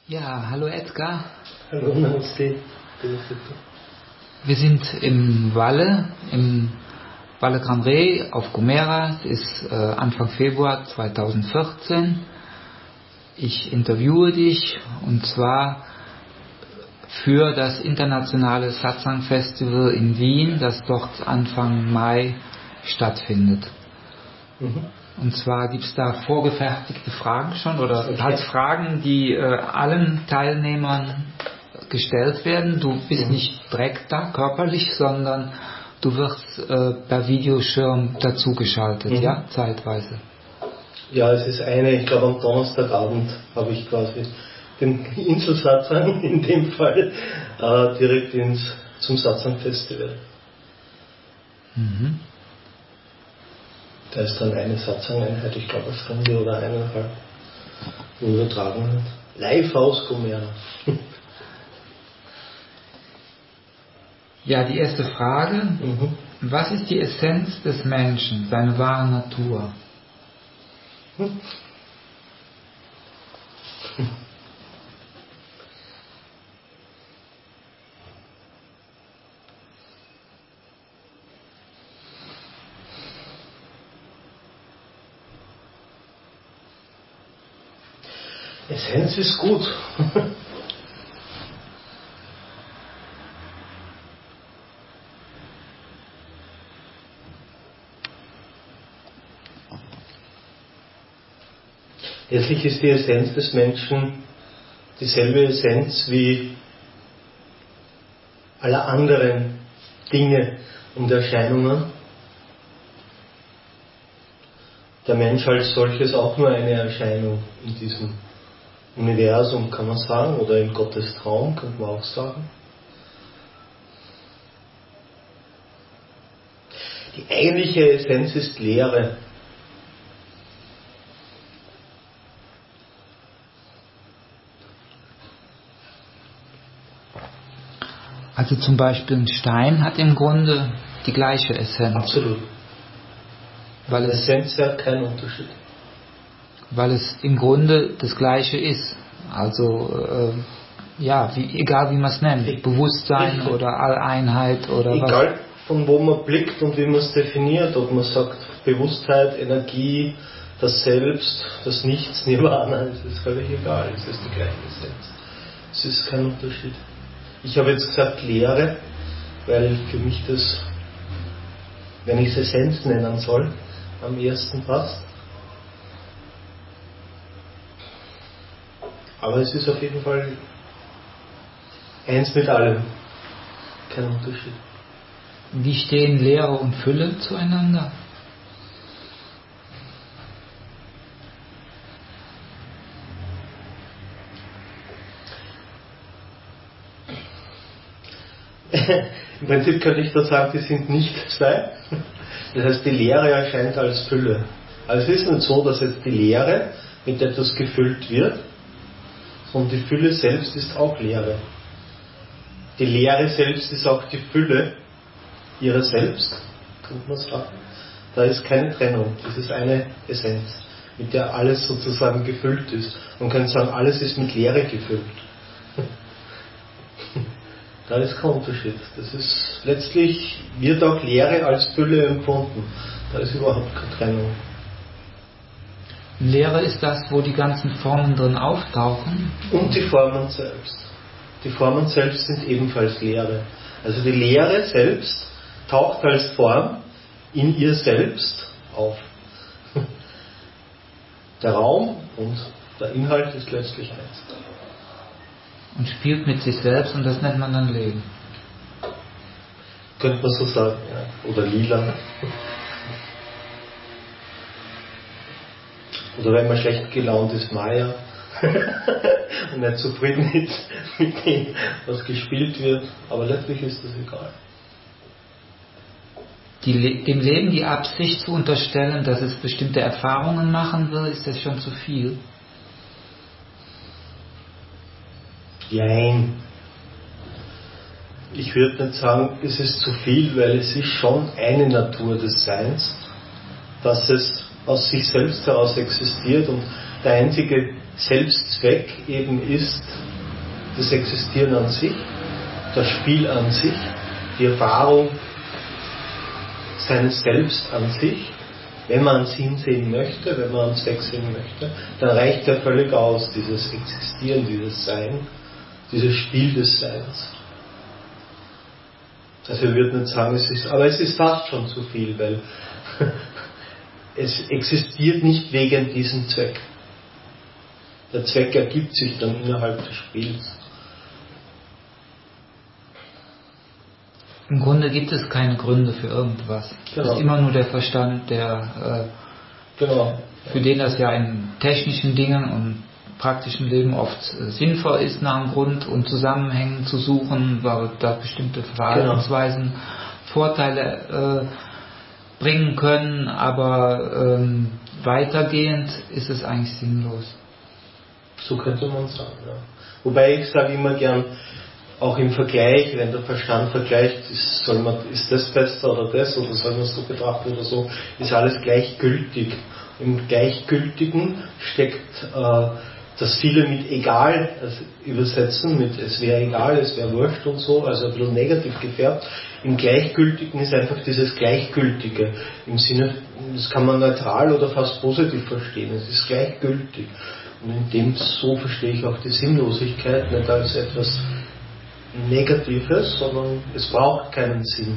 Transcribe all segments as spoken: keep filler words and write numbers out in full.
Ja, hallo Edgar. Hallo Namaste. Wir sind im Valle, im Valle Gran Rey auf Gomera. Es ist äh, Anfang Februar zweitausendvierzehn. Ich interviewe dich und zwar für das internationale Satsang Festival in Wien, das dort Anfang Mai stattfindet. Mhm. Und zwar gibt es da vorgefertigte Fragen schon oder okay. halt Fragen, die äh, allen Teilnehmern gestellt werden. Du bist mhm. nicht direkt da körperlich, sondern du wirst äh, per Videoschirm dazugeschaltet, mhm. ja, zeitweise. Ja, es ist eine, ich glaube am Donnerstagabend habe ich quasi den Inselsatsang in dem Fall äh, direkt ins, zum Satsang-Festival. Mhm. Da ist dann eine Satzang-Einheit, ich glaube eine Stunde oder eineinhalb, wo übertragen wird. Live aus Gomera. Ja, die erste Frage. Mhm. Was ist die Essenz des Menschen, seine wahre Natur? Hm. Essenz ist gut. Letztlich ist die Essenz des Menschen dieselbe Essenz wie aller anderen Dinge und Erscheinungen. Der Mensch als solches auch nur eine Erscheinung in diesem Universum, kann man sagen, oder in Gottes Traum, könnte man auch sagen. Die eigentliche Essenz ist Leere. Also zum Beispiel ein Stein hat im Grunde die gleiche Essenz. Absolut. Weil die es, Essenz hat keinen Unterschied. Weil es im Grunde das Gleiche ist. Also äh, ja, wie, egal wie man es nennt, ich, Bewusstsein ich, oder Alleinheit oder egal was. Egal von wo man blickt und wie man es definiert, ob man sagt Bewusstheit, Energie, das Selbst, das Nichts, Nirvana, es ist völlig egal, es ist die gleiche Essenz. Es ist kein Unterschied. Ich habe jetzt gesagt Leere, weil für mich das, wenn ich es Essenz nennen soll, am ersten passt. Aber es ist auf jeden Fall eins mit allem. Kein Unterschied. Wie stehen Leere und Fülle zueinander? Im Prinzip könnte ich da sagen, die sind nicht zwei. Das heißt, die Leere erscheint als Fülle. Also es ist nicht so, dass jetzt die Leere mit etwas gefüllt wird, sondern die Fülle selbst ist auch Leere. Die Leere selbst ist auch die Fülle ihrer selbst, könnte man sagen. Da ist keine Trennung, das ist eine Essenz, mit der alles sozusagen gefüllt ist. Man könnte sagen, alles ist mit Leere gefüllt. Da ist kein Unterschied. Das ist, letztlich wird auch Leere als Fülle empfunden. Da ist überhaupt keine Trennung. Leere ist das, wo die ganzen Formen drin auftauchen? Und die Formen selbst. Die Formen selbst sind ebenfalls Leere. Also die Leere selbst taucht als Form in ihr selbst auf. Der Raum und der Inhalt ist letztlich eins. Und spielt mit sich selbst und das nennt man dann Leben. Könnte man so sagen, ja. Oder lila. Oder wenn man schlecht gelaunt ist, Maya. Und nicht zufrieden ist mit dem, was gespielt wird. Aber letztlich ist das egal. Die, dem Leben die Absicht zu unterstellen, dass es bestimmte Erfahrungen machen will, ist das schon zu viel? Nein. Ich würde nicht sagen, es ist zu viel, weil es ist schon eine Natur des Seins, dass es aus sich selbst heraus existiert und der einzige Selbstzweck eben ist das Existieren an sich, das Spiel an sich, die Erfahrung seines Selbst an sich. Wenn man einen Sinn sehen möchte, wenn man einen Zweck sehen möchte, dann reicht ja völlig aus, dieses Existieren, dieses Sein, dieses Spiel des Seins. Also ich würde nicht sagen, es ist, aber es ist fast schon zu viel, weil es existiert nicht wegen diesem Zweck. Der Zweck ergibt sich dann innerhalb des Spiels. Im Grunde gibt es keine Gründe für irgendwas. Genau. Es ist immer nur der Verstand, der, äh, genau. für den das ja in technischen Dingen und praktischen Leben oft äh, sinnvoll ist, nach einem Grund und Zusammenhängen zu suchen, weil da bestimmte Verhaltensweisen genau. Vorteile äh, bringen können, aber ähm, weitergehend ist es eigentlich sinnlos. So könnte man sagen, ja. Wobei ich sage immer gern, auch im Vergleich, wenn der Verstand vergleicht, ist, soll man, ist das besser oder das, oder soll man es so betrachten oder so, ist alles gleichgültig. Im Gleichgültigen steckt äh, das viele mit egal also übersetzen, mit es wäre egal, es wäre wurscht und so, also ein bisschen negativ gefärbt. Im Gleichgültigen ist einfach dieses Gleichgültige. Im Sinne, das kann man neutral oder fast positiv verstehen, es ist gleichgültig. Und in dem so verstehe ich auch die Sinnlosigkeit nicht als etwas Negatives, sondern es braucht keinen Sinn.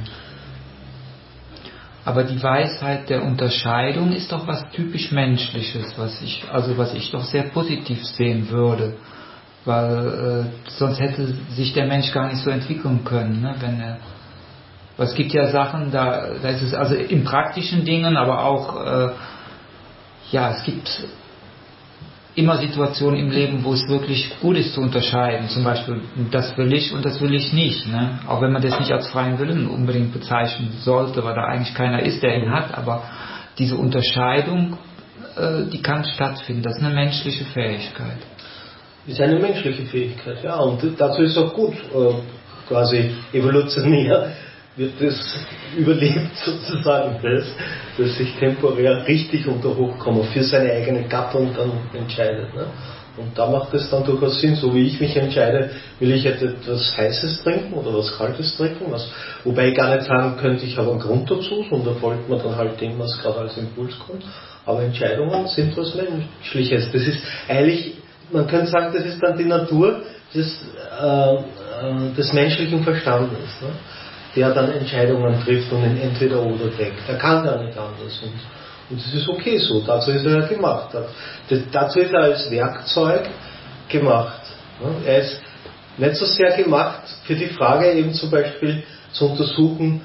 Aber die Weisheit der Unterscheidung ist doch was typisch Menschliches, was ich, also was ich doch sehr positiv sehen würde, weil äh, sonst hätte sich der Mensch gar nicht so entwickeln können, ne, wenn er. Aber es gibt ja Sachen, da, da ist es also in praktischen Dingen, aber auch äh, ja, es gibt immer Situationen im Leben, wo es wirklich gut ist zu unterscheiden. Zum Beispiel, das will ich und das will ich nicht. Ne? Auch wenn man das nicht als freien Willen unbedingt bezeichnen sollte, weil da eigentlich keiner ist, der ihn hat. Aber diese Unterscheidung, äh, die kann stattfinden. Das ist eine menschliche Fähigkeit. Ist eine menschliche Fähigkeit, ja. Und dazu ist auch gut, äh, quasi evolutionär wird das überlebt sozusagen, das, dass sich temporär richtig unter Hochkommen für seine eigene Gattung dann entscheidet. Ne? Und da macht es dann durchaus Sinn, so wie ich mich entscheide, will ich etwas Heißes trinken oder was Kaltes trinken, was, wobei ich gar nicht sagen könnte, ich habe einen Grund dazu, sondern folgt man dann halt dem, was gerade als Impuls kommt. Aber Entscheidungen sind was Menschliches. Das ist eigentlich, man könnte sagen, das ist dann die Natur des, äh, äh, des menschlichen Verstandes. Ne? Der dann Entscheidungen trifft und in entweder oder denkt. Er kann gar nicht anders. Und, und das ist okay so. Dazu ist er ja gemacht. Das, dazu ist er als Werkzeug gemacht. Er ist nicht so sehr gemacht für die Frage eben zum Beispiel zu untersuchen,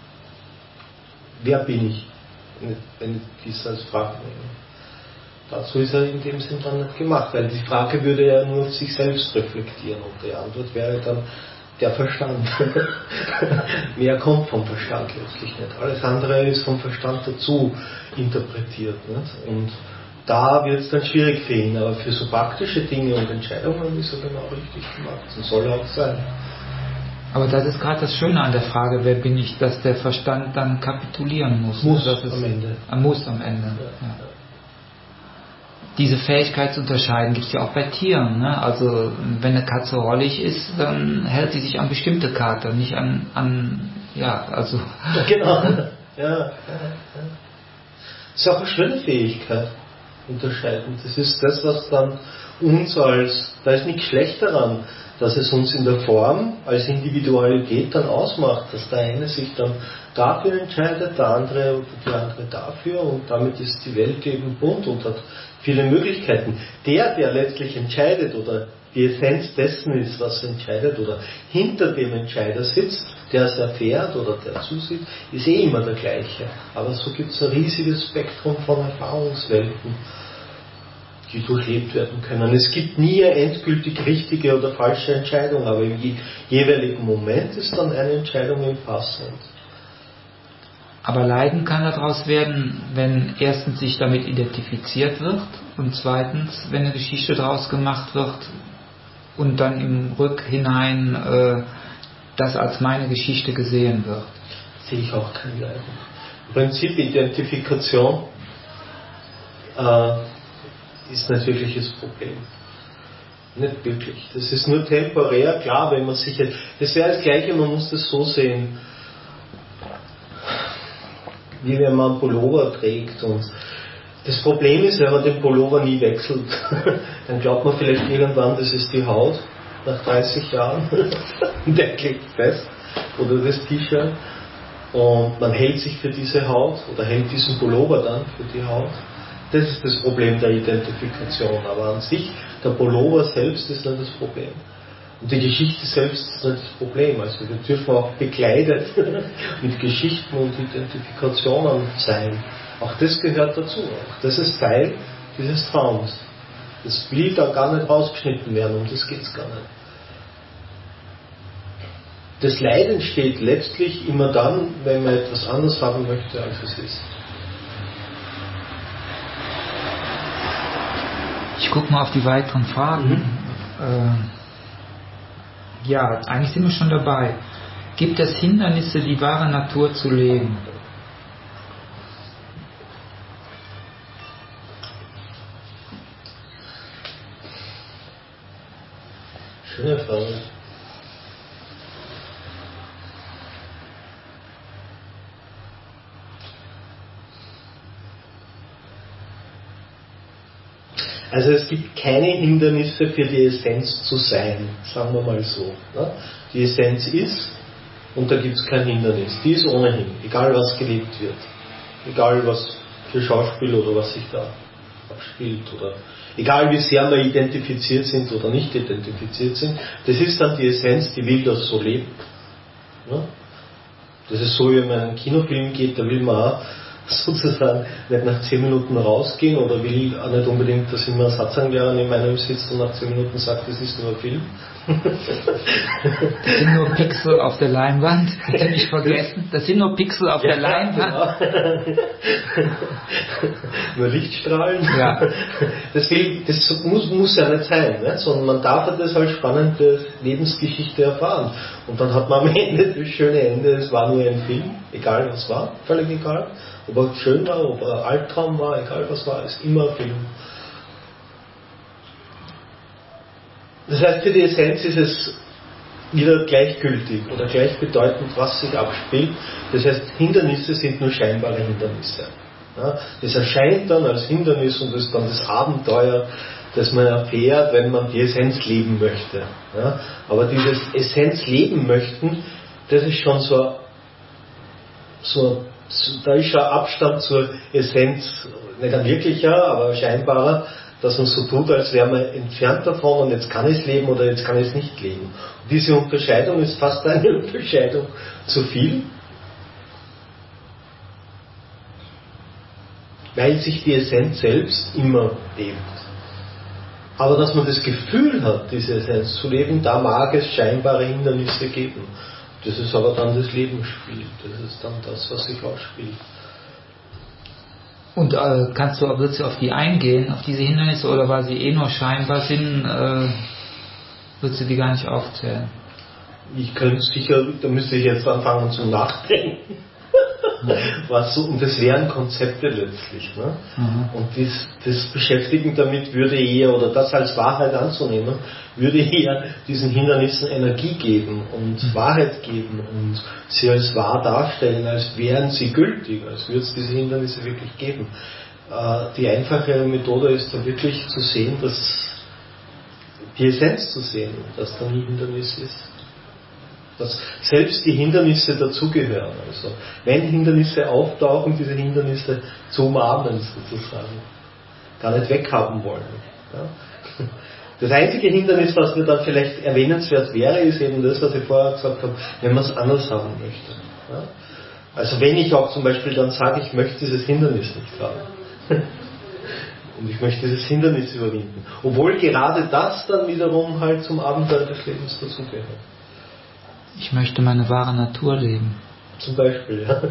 wer bin ich, wenn ich dies als Frage nehme. Dazu ist er in dem Sinn dann nicht gemacht, weil die Frage würde ja nur auf sich selbst reflektieren und die Antwort wäre dann der Verstand. Mehr kommt vom Verstand letztlich nicht. Alles andere ist vom Verstand dazu interpretiert. Nicht? Und da wird es dann schwierig für ihn. Aber für so praktische Dinge und Entscheidungen ist er genau richtig gemacht. Das soll er auch sein. Aber das ist gerade das Schöne an der Frage, wer bin ich, dass der Verstand dann kapitulieren muss. Muss das ist, am Ende. Er muss am Ende. Ja, ja. Diese Fähigkeit zu unterscheiden gibt es ja auch bei Tieren. Ne? Also wenn eine Katze rollig ist, dann hält sie sich an bestimmte Kater, nicht an, an ja, also... Genau. Ja, ja, ja. Das ist auch eine schöne Fähigkeit, unterscheiden. Das ist das, was dann uns als, da ist nichts schlecht daran, dass es uns in der Form als Individualität dann ausmacht, dass der eine sich dann dafür entscheidet, der andere oder die andere dafür und damit ist die Welt eben bunt und hat viele Möglichkeiten. Der, der letztlich entscheidet oder die Essenz dessen ist, was entscheidet oder hinter dem Entscheider sitzt, der es erfährt oder der zusieht, ist eh immer der gleiche. Aber so gibt es ein riesiges Spektrum von Erfahrungswelten, die durchlebt werden können. Es gibt nie eine endgültig richtige oder falsche Entscheidung, aber im jeweiligen Moment ist dann eine Entscheidung im passend. Aber Leiden kann daraus werden, wenn erstens sich damit identifiziert wird und zweitens, wenn eine Geschichte daraus gemacht wird und dann im Rückhinein äh, das als meine Geschichte gesehen wird. Sehe ich auch kein Leiden. Im Prinzip Identifikation äh, ist nicht wirklich das Problem. Nicht wirklich. Das ist nur temporär, klar, wenn man sich jetzt, das wäre das Gleiche, man muss das so sehen, wie wenn man einen Pullover trägt. Und das Problem ist, wenn man den Pullover nie wechselt, dann glaubt man vielleicht irgendwann, das ist die Haut, nach dreißig Jahren, und der klebt fest, oder das T-Shirt, und man hält sich für diese Haut, oder hält diesen Pullover dann für die Haut. Das ist das Problem der Identifikation, aber an sich, der Pullover selbst ist nicht das Problem. Und die Geschichte selbst ist nicht das Problem. Also wir dürfen auch bekleidet mit Geschichten und Identifikationen sein. Auch das gehört dazu. Auch das ist Teil dieses Traums. Das will da gar nicht rausgeschnitten werden, um das geht es gar nicht. Das Leid entsteht letztlich immer dann, wenn man etwas anderes haben möchte, als es ist. Ich gucke mal auf die weiteren Fragen. Mhm. Äh, ja, eigentlich sind wir schon dabei. Gibt es Hindernisse, die wahre Natur zu leben? Schöne Frage. Also es gibt keine Hindernisse für die Essenz zu sein, sagen wir mal so. Ne? Die Essenz ist, und da gibt es kein Hindernis. Die ist ohnehin, egal was gelebt wird. Egal was für Schauspiel oder was sich da abspielt. Oder egal wie sehr wir identifiziert sind oder nicht identifiziert sind. Das ist dann die Essenz, die will das so leben. Ne? Das ist so, wie man in einen Kinofilm geht, da will man auch sozusagen nicht nach zehn Minuten rausgehen oder will auch nicht unbedingt, dass immer ein Satzanglehrer neben einem sitzt und nach zehn Minuten sagt, das ist nur ein Film. Das sind nur Pixel auf der Leinwand, bitte nicht vergessen. Das sind nur Pixel auf ja, der Leinwand. Genau. Nur Lichtstrahlen. Ja. Das, will, das muss, muss ja nicht sein, ne? Sondern man darf das als spannende Lebensgeschichte erfahren. Und dann hat man am Ende das schöne Ende, es war nur ein Film, egal was war, völlig egal. Ob er schön war, ob er Albtraum war, egal was war, ist immer ein Film. Das heißt, für die Essenz ist es wieder gleichgültig oder gleichbedeutend, was sich abspielt. Das heißt, Hindernisse sind nur scheinbare Hindernisse. Ja, das erscheint dann als Hindernis und ist dann das Abenteuer, das man erfährt, wenn man die Essenz leben möchte. Ja, aber dieses Essenz leben möchten, das ist schon so, so, da ist schon Abstand zur Essenz, nicht ein wirklicher, aber ein scheinbarer, dass man so tut, als wäre man entfernt davon und jetzt kann ich es leben oder jetzt kann ich es nicht leben. Und diese Unterscheidung ist fast eine Unterscheidung zu viel, weil sich die Essenz selbst immer lebt. Aber dass man das Gefühl hat, diese Essenz zu leben, da mag es scheinbare Hindernisse geben. Das ist aber dann das Lebensspiel, das ist dann das, was sich ausspielt. Und äh, kannst du, würdest du auf die eingehen, auf diese Hindernisse, oder weil sie eh nur scheinbar sind, äh, würdest du die gar nicht aufzählen? Ich könnte sicher, da müsste ich jetzt anfangen zu nachdenken. Mhm. Was so, und das wären Konzepte letztlich. Ne? Mhm. Und das, das Beschäftigen damit würde eher, oder das als Wahrheit anzunehmen, würde eher diesen Hindernissen Energie geben und mhm. Wahrheit geben und sie als wahr darstellen, als wären sie gültig, als würde es diese Hindernisse wirklich geben. Äh, die einfache Methode ist da wirklich zu sehen, dass die Essenz zu sehen, dass da nie Hindernis ist. Dass selbst die Hindernisse dazugehören. Also wenn Hindernisse auftauchen, diese Hindernisse zu umarmen sozusagen. Gar nicht weghaben wollen. Ja. Das einzige Hindernis, was mir dann vielleicht erwähnenswert wäre, ist eben das, was ich vorher gesagt habe, wenn man es anders haben möchte. Ja. Also wenn ich auch zum Beispiel dann sage, ich möchte dieses Hindernis nicht haben. Und ich möchte dieses Hindernis überwinden. Obwohl gerade das dann wiederum halt zum Abenteuer des Lebens dazugehört. Ich möchte meine wahre Natur leben. Zum Beispiel, ja.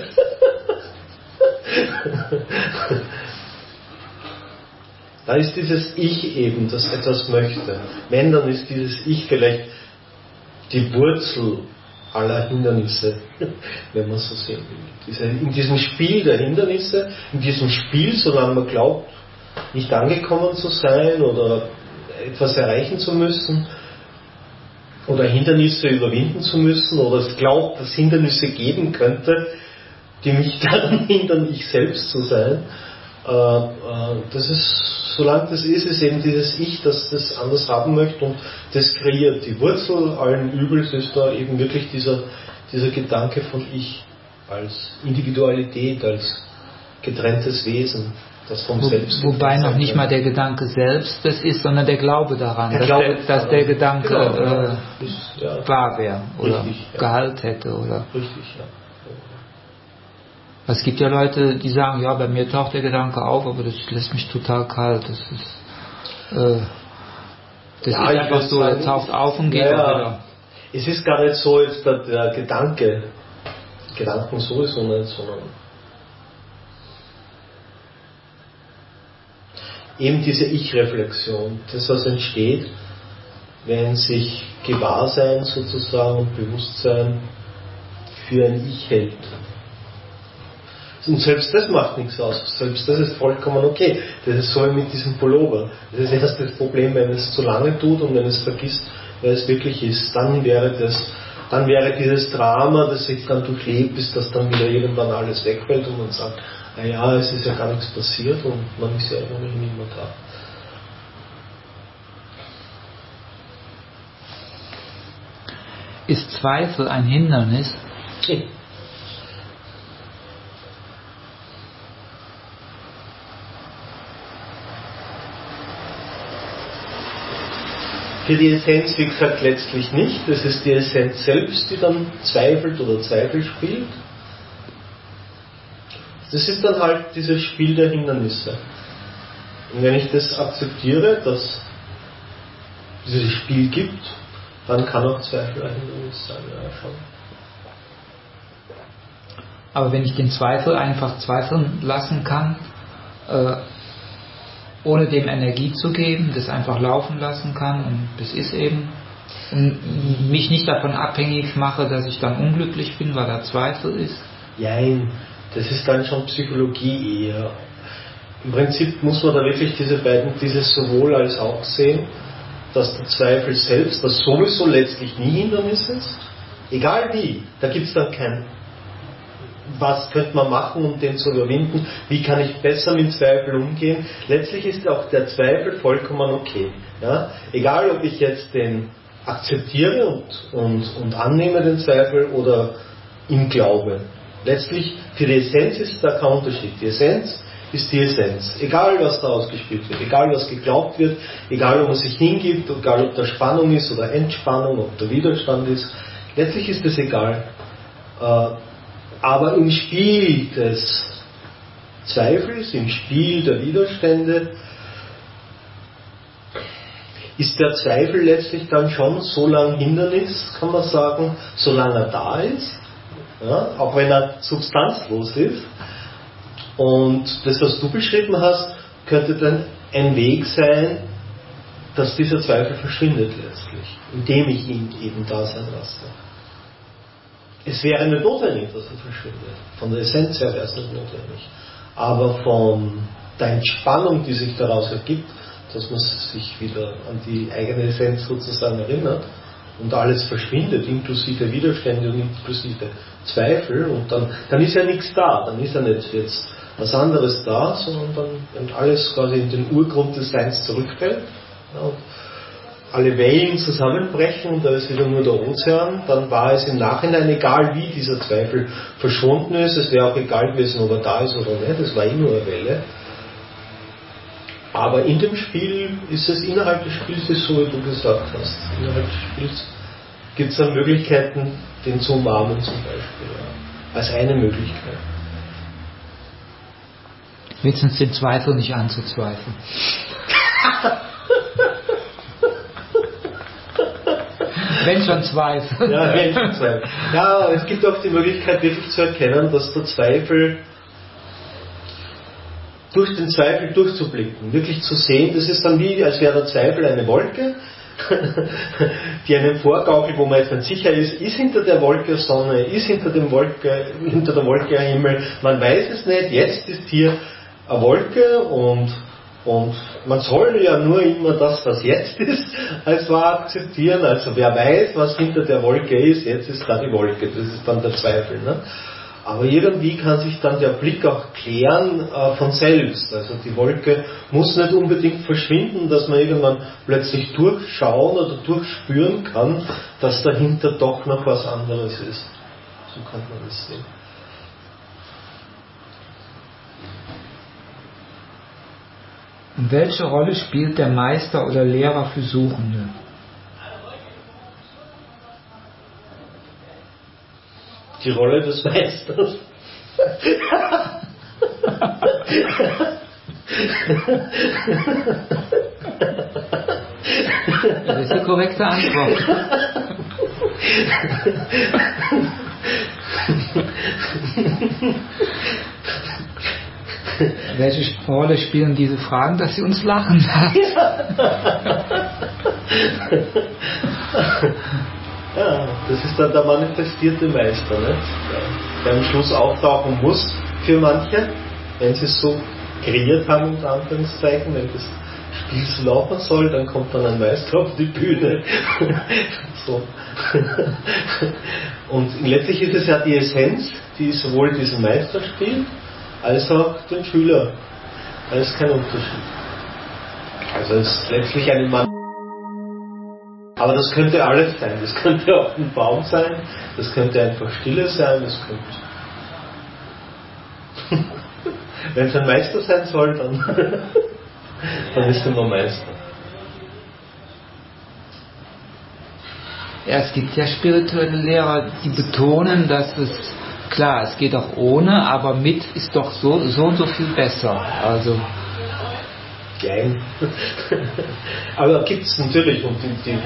Da ist dieses Ich eben, das etwas möchte. Wenn, dann ist dieses Ich vielleicht die Wurzel aller Hindernisse, wenn man so sehen will. Diese, in diesem Spiel der Hindernisse, in diesem Spiel, solange man glaubt, nicht angekommen zu sein oder etwas erreichen zu müssen oder Hindernisse überwinden zu müssen oder es glaubt, dass Hindernisse geben könnte, die mich daran hindern, ich selbst zu sein. Äh, äh, das ist, solange das ist, ist eben dieses Ich, das das anders haben möchte und das kreiert. Die Wurzel allen Übels ist da eben wirklich dieser, dieser Gedanke von Ich als Individualität, als getrenntes Wesen, das vom Wo, Selbst. Wobei noch nicht mal der Gedanke selbst das ist, sondern der Glaube daran, der dass, Glaube der, dass der Gedanke genau, äh, ist, ja, wahr wäre oder richtig, ja. Gehalt hätte. Oder. Richtig, ja. Es gibt ja Leute, die sagen, ja, bei mir taucht der Gedanke auf, aber das lässt mich total kalt. Das ist, äh, das Ja, ist einfach so, er taucht auf und geht ja, auch wieder. Es ist gar nicht so jetzt der, der Gedanke, Gedanken sowieso nicht, sondern eben diese Ich-Reflexion, das was entsteht, wenn sich Gewahrsein sozusagen und Bewusstsein für ein Ich hält. Und selbst das macht nichts aus, selbst das ist vollkommen okay. Das ist so wie mit diesem Pullover. Das ist erst das Problem, wenn es zu lange tut und wenn es vergisst, wer es wirklich ist. Dann wäre das, dann wäre dieses Drama, das sich dann durchlebt, bis das dann wieder irgendwann alles wegfällt und man sagt, naja, es ist ja gar nichts passiert und man ist ja ohnehin immer da. Ist Zweifel ein Hindernis? Okay. Für die Essenz, wie gesagt, letztlich nicht. Es ist die Essenz selbst, die dann zweifelt oder Zweifel spielt. Das ist dann halt dieses Spiel der Hindernisse. Und wenn ich das akzeptiere, dass es dieses Spiel gibt, dann kann auch Zweifel ein Hindernis sein. Ja, schon. Aber wenn ich den Zweifel einfach zweifeln lassen kann, äh, ohne dem Energie zu geben, das einfach laufen lassen kann und das ist eben, und mich nicht davon abhängig mache, dass ich dann unglücklich bin, weil da Zweifel ist. Nein, das ist dann schon Psychologie eher. Im Prinzip muss man da wirklich diese beiden, dieses sowohl als auch sehen, dass der Zweifel selbst, das sowieso letztlich nie Hindernis ist, egal wie, da gibt es dann kein was könnte man machen, um den zu überwinden, wie kann ich besser mit Zweifel umgehen. Letztlich ist auch der Zweifel vollkommen okay. Ja? Egal, ob ich jetzt den akzeptiere und, und, und annehme, den Zweifel, oder ihm glaube. Letztlich, für die Essenz ist da kein Unterschied. Die Essenz ist die Essenz. Egal, was da ausgespielt wird, egal, was geglaubt wird, egal, ob man sich hingibt, egal, ob da Spannung ist oder Entspannung, ob der Widerstand ist. Letztlich ist es egal. Äh, Aber im Spiel des Zweifels, im Spiel der Widerstände, ist der Zweifel letztlich dann schon so lange Hindernis, kann man sagen, solange er da ist, ja, auch wenn er substanzlos ist. Und das, was du beschrieben hast, könnte dann ein Weg sein, dass dieser Zweifel verschwindet letztlich, indem ich ihn eben da sein lasse. Es wäre nicht notwendig, dass er verschwindet. Von der Essenz her wäre es nicht notwendig. Aber von der Entspannung, die sich daraus ergibt, dass man sich wieder an die eigene Essenz sozusagen erinnert und alles verschwindet, inklusive Widerstände und inklusive Zweifel, und dann, dann ist ja nichts da. Dann ist ja nicht jetzt was anderes da, sondern dann, wenn alles quasi in den Urgrund des Seins zurückfällt, ja, und alle Wellen zusammenbrechen und da ist wieder nur der Ozean, dann war es im Nachhinein egal, wie dieser Zweifel verschwunden ist. Es wäre auch egal gewesen, ob er da ist oder nicht. Es war eh nur eine Welle. Aber in dem Spiel ist es, innerhalb des Spiels ist so, wie du gesagt hast. Innerhalb des Spiels gibt es dann Möglichkeiten, den zu umarmen zum Beispiel. Ja. Als eine Möglichkeit. Wenigstens den Zweifel nicht anzuzweifeln. Wenn schon Zweifel. Ja, wenn schon Zweifel. Ja, es gibt auch die Möglichkeit, wirklich zu erkennen, dass der Zweifel, durch den Zweifel durchzublicken, wirklich zu sehen, das ist dann wie, als wäre der Zweifel eine Wolke, die einem vorgaukelt, wo man jetzt nicht sicher ist, ist hinter der Wolke Sonne, ist hinter, dem Wolke, hinter der Wolke ein Himmel, man weiß es nicht, jetzt ist hier eine Wolke und Und man soll ja nur immer das, was jetzt ist, als wahr akzeptieren. Also wer weiß, was hinter der Wolke ist, jetzt ist da die Wolke. Das ist dann der Zweifel. Ne? Aber irgendwie kann sich dann der Blick auch klären äh, von selbst. Also die Wolke muss nicht unbedingt verschwinden, dass man irgendwann plötzlich durchschauen oder durchspüren kann, dass dahinter doch noch was anderes ist. So kann man das sehen. Und welche Rolle spielt der Meister oder Lehrer für Suchende? Die Rolle des Meisters. Das ist die korrekte Antwort. Welche Rolle spielen diese Fragen, dass sie uns lachen lassen? Ja, das ist dann der manifestierte Meister, ne? Der am Schluss auftauchen muss für manche, wenn sie es so kreiert haben, unter Anführungszeichen, wenn das Spiel so laufen soll, dann kommt dann ein Meister auf die Bühne. So. Und letztlich ist es ja die Essenz, die sowohl diesen Meister spielt, als auch den Schüler. Da ist kein Unterschied. Also es ist letztlich eine Mann. Aber das könnte alles sein. Das könnte auch ein Baum sein, das könnte einfach Stille sein, das könnte. Wenn es ein Meister sein soll, dann, dann ist er nur Meister. Ja, es gibt ja spirituelle Lehrer, die betonen, dass es, klar, es geht auch ohne, aber mit ist doch so, so und so viel besser. Also Klein. Aber gibt es natürlich, und die, die,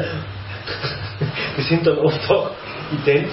die sind dann oft auch ident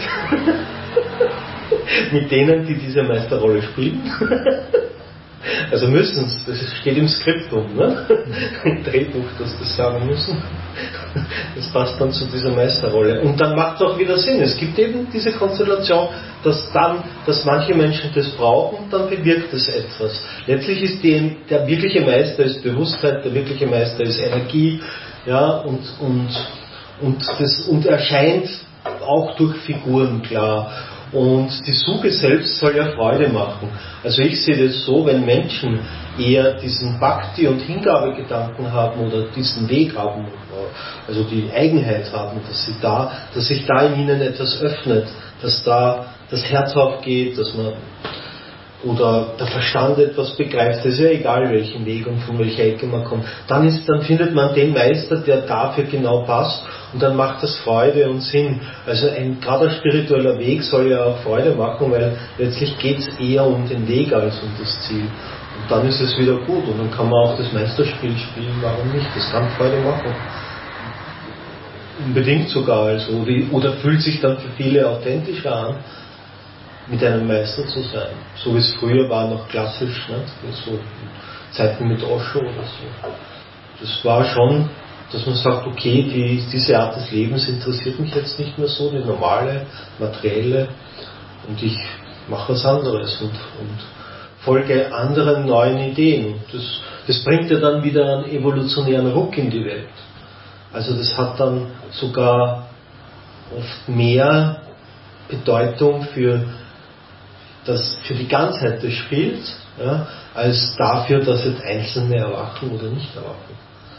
mit denen, die diese Meisterrolle spielen. Also müssen es, das steht im Skriptum, ne? Im Drehbuch, dass das sagen müssen. Das passt dann zu dieser Meisterrolle. Und dann macht es auch wieder Sinn. Es gibt eben diese Konstellation, dass dann, dass manche Menschen das brauchen und dann bewirkt es etwas. Letztlich ist die, der wirkliche Meister ist Bewusstheit, der wirkliche Meister ist Energie, ja, und, und, und, das, und erscheint auch durch Figuren klar. Und die Suche selbst soll ja Freude machen. Also ich sehe das so, wenn Menschen eher diesen Bhakti- und Hingabegedanken haben oder diesen Weg haben, also die Eigenheit haben, dass sie da, dass sich da in ihnen etwas öffnet, dass da das Herz aufgeht, dass man oder der Verstand etwas begreift, das ist ja egal welchen Weg und von welcher Ecke man kommt, dann ist, dann findet man den Meister, der dafür genau passt und dann macht das Freude und Sinn. Also ein gerade ein spiritueller Weg soll ja auch Freude machen, weil letztlich geht es eher um den Weg als um das Ziel. Und dann ist es wieder gut und dann kann man auch das Meisterspiel spielen, warum nicht? Das kann Freude machen. Unbedingt sogar, also, oder fühlt sich dann für viele authentischer an, mit einem Meister zu sein. So wie es früher war, noch klassisch, ne? So Zeiten mit Osho oder so. Das war schon, dass man sagt, okay, die, diese Art des Lebens interessiert mich jetzt nicht mehr so, die normale, materielle, und ich mache was anderes und, und folge anderen neuen Ideen. Das, das bringt ja dann wieder einen evolutionären Ruck in die Welt. Also das hat dann sogar oft mehr Bedeutung für das, für die Ganzheit des Spiels, ja, als dafür, dass jetzt Einzelne erwachen oder nicht erwachen.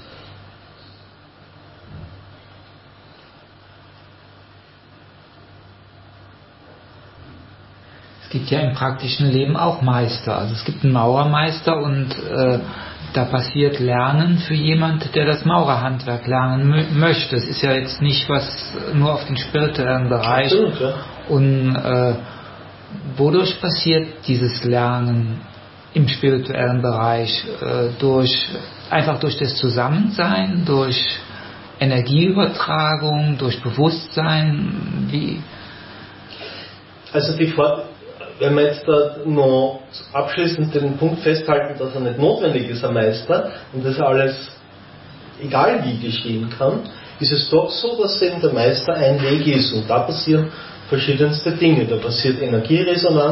es gibt ja im praktischen Leben auch Meister. Also es gibt einen Maurermeister und äh, da passiert Lernen für jemand, der das Maurerhandwerk lernen m- möchte. Es ist ja jetzt nicht was nur auf den spirituellen Bereich. Absolut, ja. Und äh, wodurch passiert dieses Lernen im spirituellen Bereich? Äh, durch einfach durch das Zusammensein, durch Energieübertragung, durch Bewusstsein? Wie? Also die Vor- wenn wir jetzt da noch abschließend den Punkt festhalten, dass er nicht notwendig ist, ein Meister, und das alles egal wie geschehen kann, ist es doch so, dass eben der Meister ein Weg ist und da passieren verschiedenste Dinge. Da passiert Energieresonanz,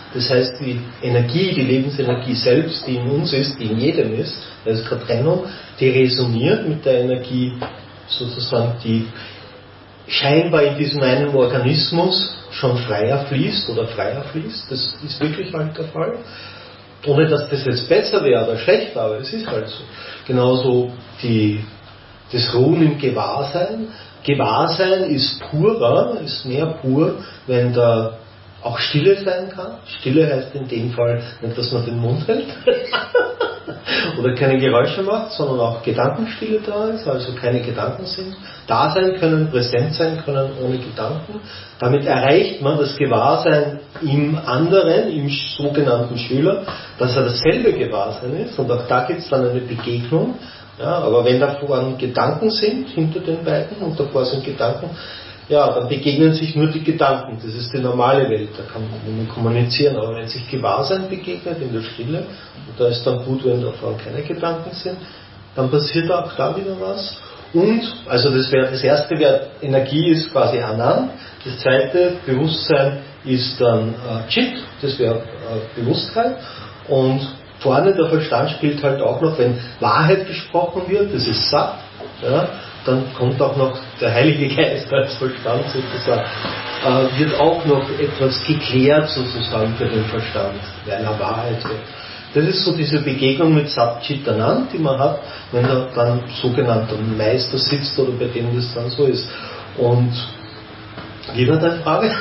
Das heißt, die Energie, die Lebensenergie selbst, die in uns ist, die in jedem ist, das ist keine Trennung, die resoniert mit der Energie, sozusagen, die scheinbar in diesem einen Organismus schon freier fließt oder freier fließt. Das ist wirklich halt der Fall. Ohne dass das jetzt besser wäre oder schlechter, aber es ist halt so. Genauso die, das Ruhen im Gewahrsein. Gewahrsein ist purer, ist mehr pur, wenn da auch Stille sein kann. Stille heißt in dem Fall nicht, dass man den Mund hält oder keine Geräusche macht, sondern auch Gedankenstille da ist, also keine Gedanken sind, da sein können, präsent sein können, ohne Gedanken. Damit erreicht man das Gewahrsein im anderen, im sogenannten Schüler, dass er dasselbe Gewahrsein ist, und auch da gibt es dann eine Begegnung. Ja, aber wenn davor Gedanken sind, hinter den beiden, und davor sind Gedanken, ja, dann begegnen sich nur die Gedanken. Das ist die normale Welt, da kann man kommunizieren. Aber wenn sich Gewahrsein begegnet in der Stille, und da ist dann gut, wenn davor keine Gedanken sind, dann passiert auch da wieder was. Und, also das wäre das erste, wäre, Energie ist quasi Anand. Das zweite, Bewusstsein, ist dann äh, Chit, das wäre äh, Bewusstheit. Und vorne der Verstand spielt halt auch noch, wenn Wahrheit gesprochen wird, das ist Sat, ja, dann kommt auch noch der Heilige Geist als Verstand sozusagen, äh, wird auch noch etwas geklärt sozusagen für den Verstand, weil er Wahrheit wird. Das ist so diese Begegnung mit Sat Chit Anand, die man hat, wenn da dann sogenannter Meister sitzt oder bei dem das dann so ist. Und wie war deine Frage?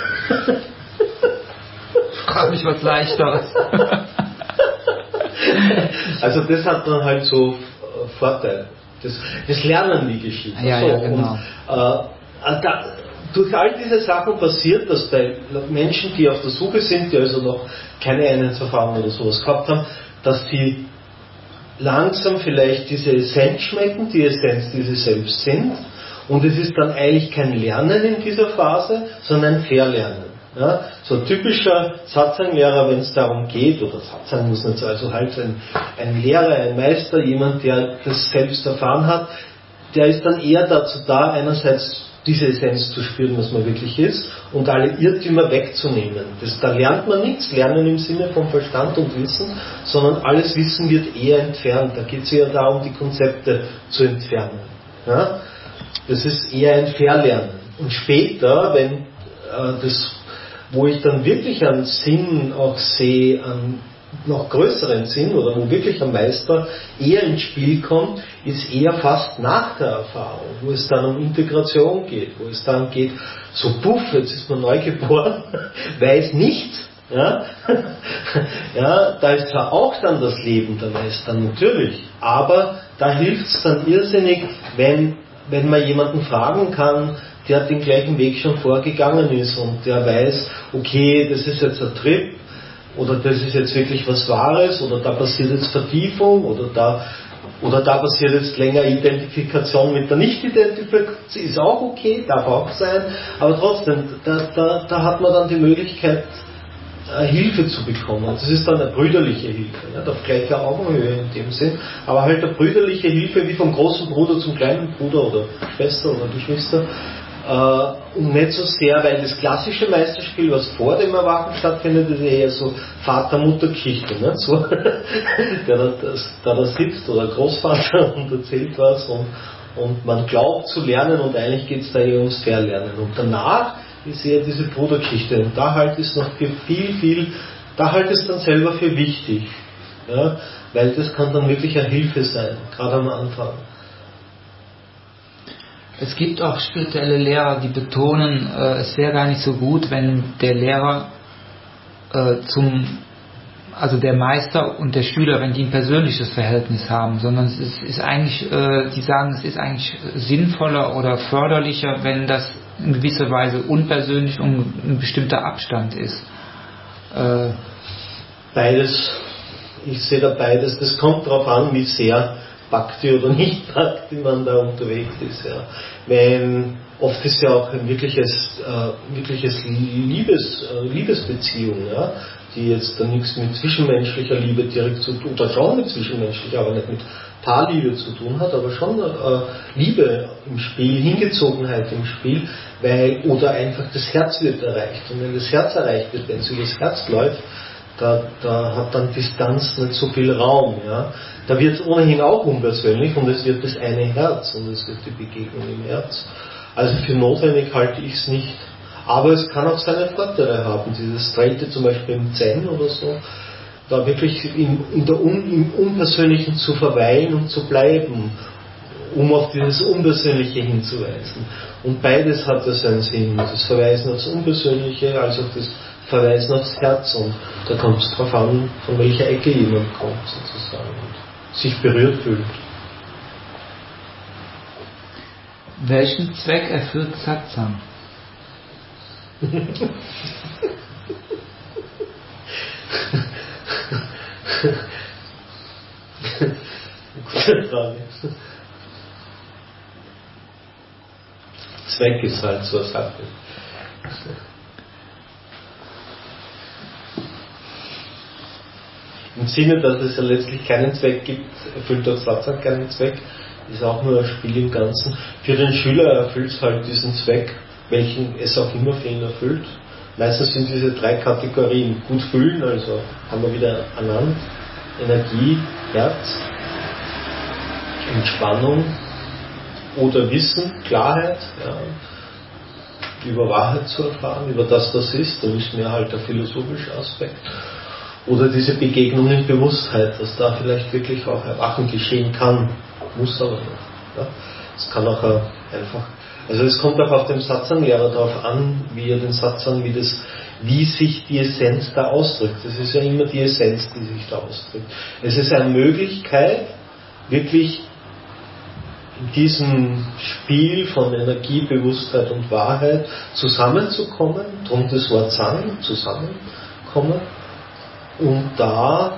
Frag mich was Leichteres. Also das hat dann halt so Vorteile. Das, das lernen die Geschichten. Ja, so, ja, genau. Und, äh, da, durch all diese Sachen passiert, dass bei Menschen, die auf der Suche sind, die also noch keine Einheitserfahrung oder sowas gehabt haben, dass sie langsam vielleicht diese Essenz schmecken, die Essenz, die sie selbst sind. Und es ist dann eigentlich kein Lernen in dieser Phase, sondern ein Verlernen. Ja, so ein typischer Satsang-Lehrer, wenn es darum geht, oder Satsang muss nicht sein, also halt ein, ein Lehrer, ein Meister, jemand, der das selbst erfahren hat, der ist dann eher dazu da, einerseits diese Essenz zu spüren, was man wirklich ist, und alle Irrtümer wegzunehmen. Das, da lernt man nichts, Lernen im Sinne von Verstand und Wissen, sondern alles Wissen wird eher entfernt. Da geht es eher darum, die Konzepte zu entfernen. Ja? Das ist eher ein Verlernen. Und später, wenn äh, das, wo ich dann wirklich einen Sinn auch sehe, einen noch größeren Sinn, oder wo wirklich ein Meister eher ins Spiel kommt, ist eher fast nach der Erfahrung, wo es dann um Integration geht, wo es dann geht, so puff, jetzt ist man neu geboren, weiß nichts, ja, ja, da ist zwar auch dann das Leben der Meister, natürlich, aber da hilft es dann irrsinnig, wenn, wenn man jemanden fragen kann, der den gleichen Weg schon vorgegangen ist und der weiß, okay, das ist jetzt ein Trip, oder das ist jetzt wirklich was Wahres, oder da passiert jetzt Vertiefung, oder da, oder da passiert jetzt länger Identifikation mit der Nicht-Identifikation, ist auch okay, darf auch sein, aber trotzdem, da, da, da hat man dann die Möglichkeit, Hilfe zu bekommen. Und das ist dann eine brüderliche Hilfe, nicht auf gleicher Augenhöhe in dem Sinn, aber halt eine brüderliche Hilfe, wie vom großen Bruder zum kleinen Bruder oder Schwester oder Geschwister. Uh, und nicht so sehr, weil das klassische Meisterspiel, was vor dem Erwachen stattfindet, ist eher so Vater-Mutter-Geschichte, ne? So, der, da, das, der da sitzt, oder Großvater und erzählt was, und, und man glaubt zu lernen, und eigentlich geht es da eher ums Verlernen. Und danach ist eher diese Brudergeschichte, und da halt ist noch für viel, viel, da halt ist dann selber für wichtig, ja? Weil das kann dann wirklich eine Hilfe sein, gerade am Anfang. Es gibt auch spirituelle Lehrer, die betonen, äh, es wäre gar nicht so gut, wenn der Lehrer äh, zum, also der Meister und der Schüler, wenn die ein persönliches Verhältnis haben, sondern es ist, ist eigentlich, äh, die sagen, es ist eigentlich sinnvoller oder förderlicher, wenn das in gewisser Weise unpersönlich und ein bestimmter Abstand ist. Äh, beides, ich sehe da beides, das kommt darauf an, wie sehr Bhakti oder nicht Bhakti man da unterwegs ist. Ja. Wenn, oft ist ja auch ein wirkliches, äh, wirkliches Liebes, äh, Liebesbeziehung, ja, die jetzt dann nichts mit zwischenmenschlicher Liebe direkt zu tun, oder schon mit zwischenmenschlicher, aber nicht mit Paarliebe zu tun hat, aber schon äh, Liebe im Spiel, Hingezogenheit im Spiel, weil, oder einfach das Herz wird erreicht. Und wenn das Herz erreicht wird, wenn es über das Herz läuft, Da, da hat dann Distanz nicht so viel Raum. Ja. Da wird es ohnehin auch unpersönlich und es wird das eine Herz und es wird die Begegnung im Herz. Also für notwendig halte ich es nicht. Aber es kann auch seine Vorteile haben. Dieses Straighte zum Beispiel im Zen oder so, da wirklich in, in der Un, im Unpersönlichen zu verweilen und zu bleiben, um auf dieses Unpersönliche hinzuweisen. Und beides hat ja seinen Sinn. Das Verweisen aufs Unpersönliche als auch das Verweisen aufs Herz. Und da kommt es darauf an, von welcher Ecke jemand kommt sozusagen und sich berührt fühlt. Welchen Zweck erfüllt Satsang? Gute Frage. Zweck ist halt so eine Sache. Im Sinne, dass es ja letztlich keinen Zweck gibt, erfüllt auch Satsang keinen Zweck, ist auch nur ein Spiel im Ganzen. Für den Schüler erfüllt es halt diesen Zweck, welchen es auch immer für ihn erfüllt. Meistens sind diese drei Kategorien gut fühlen, also haben wir wieder ernannt, Energie, Herz, Entspannung oder Wissen, Klarheit, ja, über Wahrheit zu erfahren, über das, was ist, da ist mehr halt der philosophische Aspekt. Oder diese Begegnung in Bewusstheit, dass da vielleicht wirklich auch Erwachen geschehen kann, muss aber nicht. Ja. Es kann auch einfach, also es kommt auch auf den Satsang-Lehrer darauf an, wie er den Satsang, wie, das, wie sich die Essenz da ausdrückt. Das ist ja immer die Essenz, die sich da ausdrückt. Es ist eine Möglichkeit, wirklich in diesem Spiel von Energie, Bewusstheit und Wahrheit zusammenzukommen, darum das Wort Sang, zusammenkommen, und da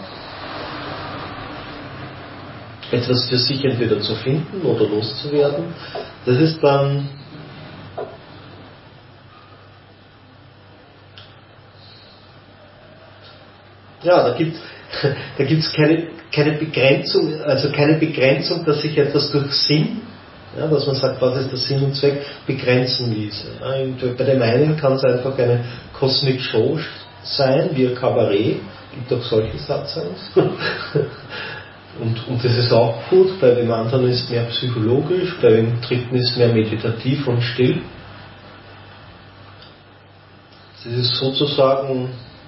etwas für sich entweder zu finden oder loszuwerden. Das ist dann ja, da gibt da gibt's keine, keine Begrenzung, also keine Begrenzung, dass sich etwas durch Sinn, ja, dass man sagt, was ist der Sinn und Zweck, begrenzen ließe. Ja, bei dem einen kann es einfach eine Cosmic Show sein, wie ein Kabarett, gibt auch solche Satsangs. Und, und das ist auch gut, bei dem anderen ist mehr psychologisch, bei dem dritten ist mehr meditativ und still. Das ist sozusagen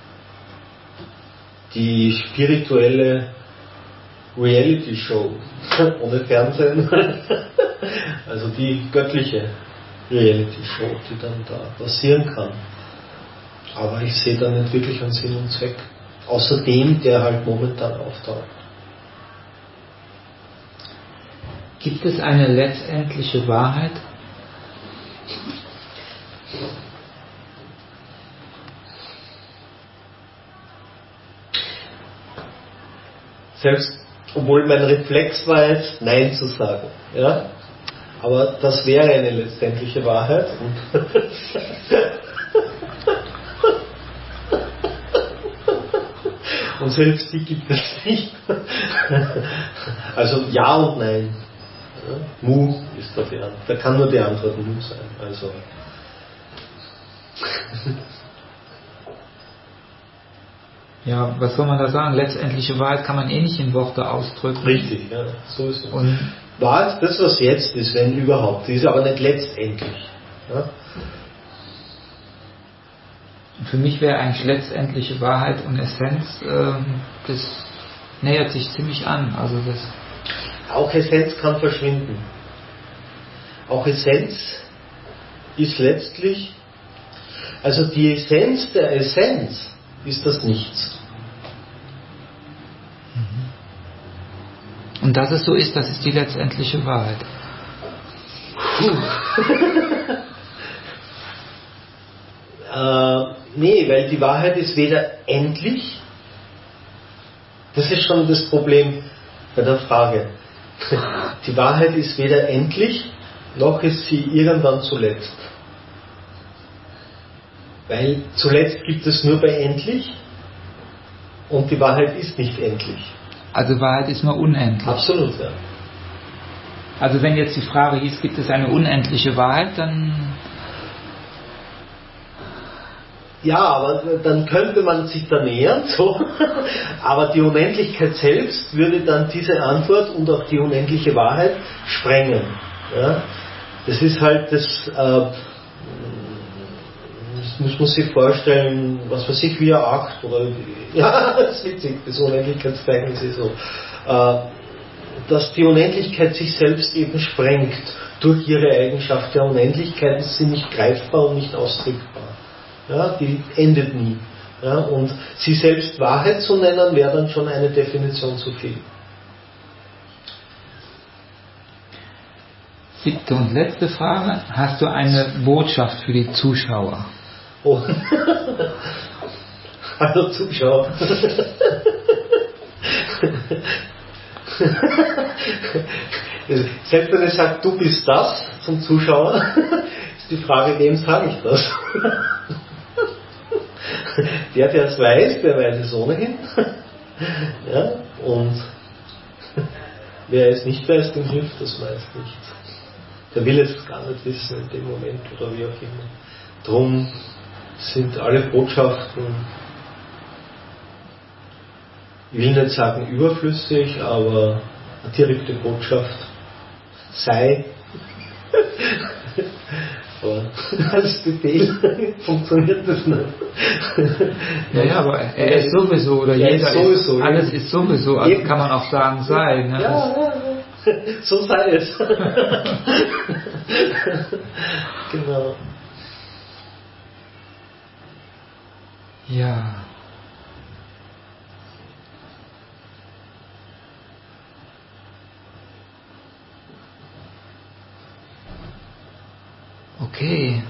die spirituelle Reality Show, ohne Fernsehen, also die göttliche Reality Show, die dann da passieren kann. Aber ich sehe da nicht wirklich einen Sinn und Zweck, außer dem, der halt momentan auftaucht. Gibt es eine letztendliche Wahrheit? Selbst, obwohl mein Reflex war jetzt, Nein zu sagen. Ja? Aber das wäre eine letztendliche Wahrheit. Und Und selbst die gibt es nicht. Also Ja und Nein. Ja? Mu ist da die Antwort. Da kann nur die Antwort Mu sein. Also Ja, was soll man da sagen? Letztendliche Wahrheit kann man eh nicht in Worte ausdrücken. Richtig, ja, so ist es. Und Wahrheit, das was jetzt ist, wenn überhaupt, die ist aber nicht letztendlich. Ja? für mich wäre eigentlich letztendliche Wahrheit und Essenz, ähm, das nähert sich ziemlich an. Also das Auch Essenz kann verschwinden. Auch Essenz ist letztlich, also die Essenz der Essenz ist das Nichts. Und dass es so ist, das ist die letztendliche Wahrheit. äh, nee, weil die Wahrheit ist weder endlich, das ist schon das Problem bei der Frage. Die Wahrheit ist weder endlich, noch ist sie irgendwann zuletzt. Weil zuletzt gibt es nur bei endlich und die Wahrheit ist nicht endlich. Also Wahrheit ist nur unendlich. Absolut, ja. Also wenn jetzt die Frage hieß, gibt es eine unendliche Wahrheit, dann Ja, aber dann könnte man sich da nähern, so. Aber die Unendlichkeit selbst würde dann diese Antwort und auch die unendliche Wahrheit sprengen. Ja? Das ist halt das, äh, das muss man sich vorstellen, was weiß ich, wie ein Akt, oder, ja, das ist witzig, das Unendlichkeitszeugnis ist so, äh, dass die Unendlichkeit sich selbst eben sprengt. Durch ihre Eigenschaft der Unendlichkeit ist sie nicht greifbar und nicht ausdrückbar. Ja, die endet nie. Ja, und sie selbst Wahrheit zu nennen, wäre dann schon eine Definition zu viel. Siebte und letzte Frage. Hast du eine Botschaft für die Zuschauer? Oh. Hallo Zuschauer. Selbst wenn er sagt, du bist das zum Zuschauer, ist die Frage, wem sage ich das? Der, der es weiß, der weiß es ohnehin. Ja, und wer es nicht weiß, dem hilft das meist nicht. Der will es gar nicht wissen in dem Moment oder wie auch immer. Drum sind alle Botschaften, ich will nicht sagen überflüssig, aber eine direkte Botschaft sei. Aber als Befehl funktioniert das nicht. Ja, ja, aber er ist sowieso, oder jeder ist, sowieso, ist alles ist sowieso, also eben. Kann man auch sagen, sei. Ne? Ja, ja, ja, so sei es. Genau. Ja. Okay.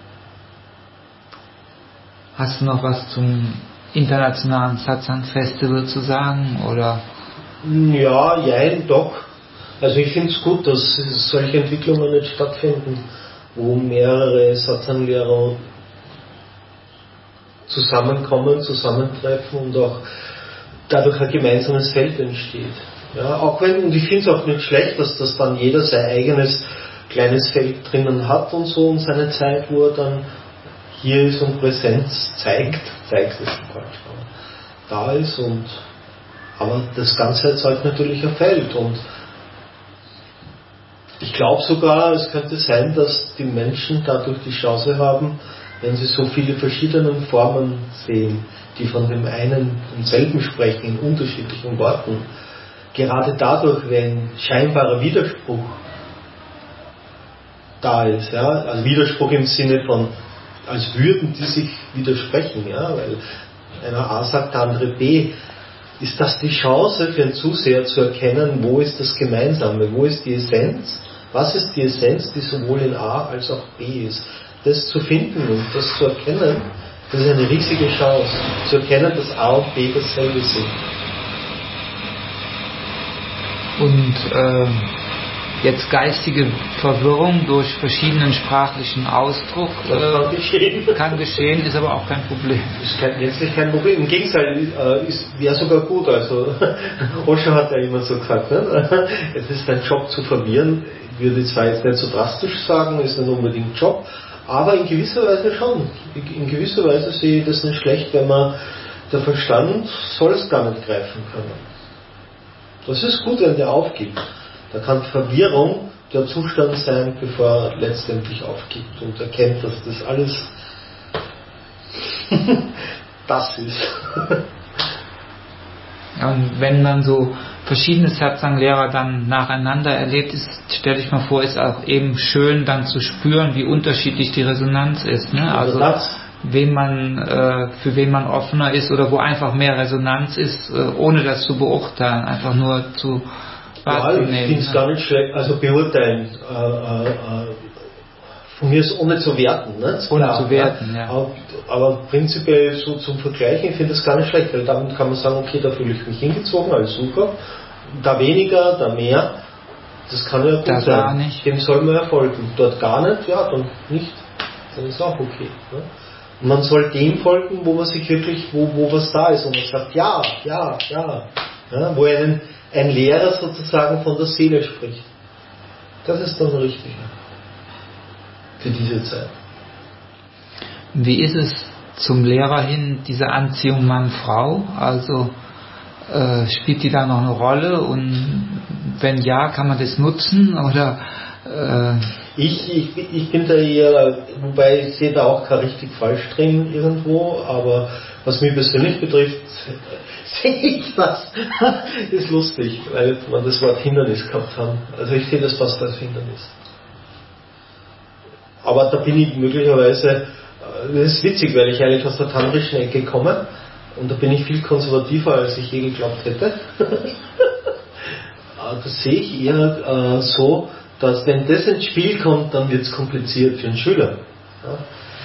Hast du noch was zum internationalen Satsang Festival zu sagen, oder? Ja, jein, doch. Also ich finde es gut, dass solche Entwicklungen nicht stattfinden, wo mehrere Satsang-Lehrer zusammenkommen, zusammentreffen und auch dadurch ein gemeinsames Feld entsteht. Ja, auch wenn, und ich finde es auch nicht schlecht, dass das dann jeder sein eigenes kleines Feld drinnen hat und so und seine Zeit, wo er dann hier ist und Präsenz zeigt, zeigt es falsch, da ist und aber das Ganze erzeugt natürlich ein Feld und ich glaube sogar, es könnte sein, dass die Menschen dadurch die Chance haben, wenn sie so viele verschiedene Formen sehen, die von dem einen und selben sprechen in unterschiedlichen Worten, gerade dadurch, wenn scheinbarer Widerspruch da ist, ja, also Widerspruch im Sinne von, als würden die sich widersprechen, ja, weil einer A sagt, der andere B, ist das die Chance für den Zuseher zu erkennen, wo ist das Gemeinsame, wo ist die Essenz, was ist die Essenz, die sowohl in A als auch B ist. Das zu finden und das zu erkennen, das ist eine riesige Chance, zu erkennen, dass A und B dasselbe sind. Und äh, jetzt geistige Verwirrung durch verschiedenen sprachlichen Ausdruck das äh, kann geschehen. kann geschehen, ist aber auch kein Problem. Ist kein, letztlich kein Problem. Im Gegenteil, äh, wäre sogar gut. Also Osho hat ja immer so gesagt, ne? Es ist ein Job zu verwirren. Ich würde zwar jetzt nicht so drastisch sagen, ist nicht unbedingt Job, aber in gewisser Weise schon. In gewisser Weise sehe ich das nicht schlecht, wenn man der Verstand soll es gar nicht greifen können. Das ist gut, wenn der aufgibt. Da kann Verwirrung der Zustand sein, bevor er letztendlich aufgibt und erkennt, dass das alles das ist. Ja, und wenn man so verschiedene Satsang-Lehrer dann nacheinander erlebt, ist, stelle ich mal vor, ist auch eben schön dann zu spüren, wie unterschiedlich die Resonanz ist. Ne? Also wen man, äh, für wen man offener ist oder wo einfach mehr Resonanz ist, äh, ohne das zu beurteilen, einfach nur zu wahrzunehmen. Ja, ich finde es gar nicht schlecht, also beurteilen, äh, äh, von mir ist ohne zu werten. Ne? Ohne klar, zu werten, ja. Aber, aber prinzipiell so zum Vergleichen, ich finde es gar nicht schlecht, weil damit kann man sagen, okay, da fühle ich mich hingezogen als Sucher, da weniger, da mehr, das kann ja gut da sein. Gar nicht. Dem soll man erfolgen. Dort gar nicht, ja, dann nicht, dann ist auch okay. Ne? Und man soll dem folgen, wo man sich wirklich, wo, wo was da ist und man sagt, ja, ja, ja, ja wo einen, ein Lehrer sozusagen von der Seele spricht. Das ist dann richtig für diese Zeit. Wie ist es zum Lehrer hin diese Anziehung Mann-Frau? Also äh, spielt die da noch eine Rolle und wenn ja, kann man das nutzen oder äh ich, ich, ich bin da eher, wobei ich sehe da auch kein richtig falsch drin irgendwo, aber was mich persönlich betrifft, sehe ich das. Ist lustig, weil wir das Wort Hindernis gehabt haben. Also ich sehe das fast als Hindernis. Aber da bin ich möglicherweise, das ist witzig, weil ich eigentlich aus der tantrischen Ecke komme und da bin ich viel konservativer, als ich je geglaubt hätte. Das sehe ich eher äh, so, dass wenn das ins Spiel kommt, dann wird es kompliziert für einen Schüler. Ja?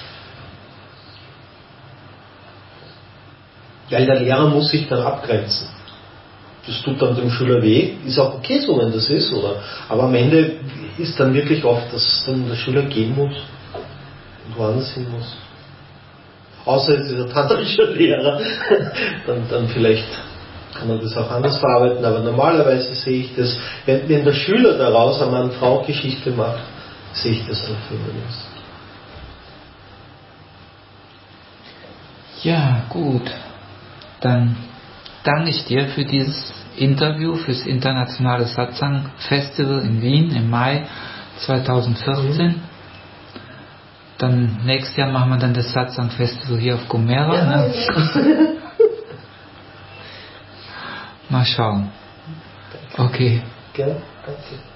Weil der Lehrer muss sich dann abgrenzen. Das tut dann dem Schüler weh, ist auch okay so, wenn das ist, oder? Aber am Ende ist dann wirklich oft, dass dann der Schüler gehen muss und woanders hin muss. Außer es ist ein tantrischer Lehrer, dann, dann vielleicht kann man das auch anders verarbeiten, aber normalerweise sehe ich das, wenn, wenn der Schüler daraus eine Mann-Frau-Geschichte macht, sehe ich das als Hindernis. Ja, gut. Dann danke ich dir für dieses Interview, fürs internationale Satsang Festival in Wien im Mai zweitausendvierzehn. Mhm. Dann nächstes Jahr machen wir dann das Satsang Festival hier auf Gomera. Ja, ne? Ja. Mal schauen. Okay. Gerne, danke.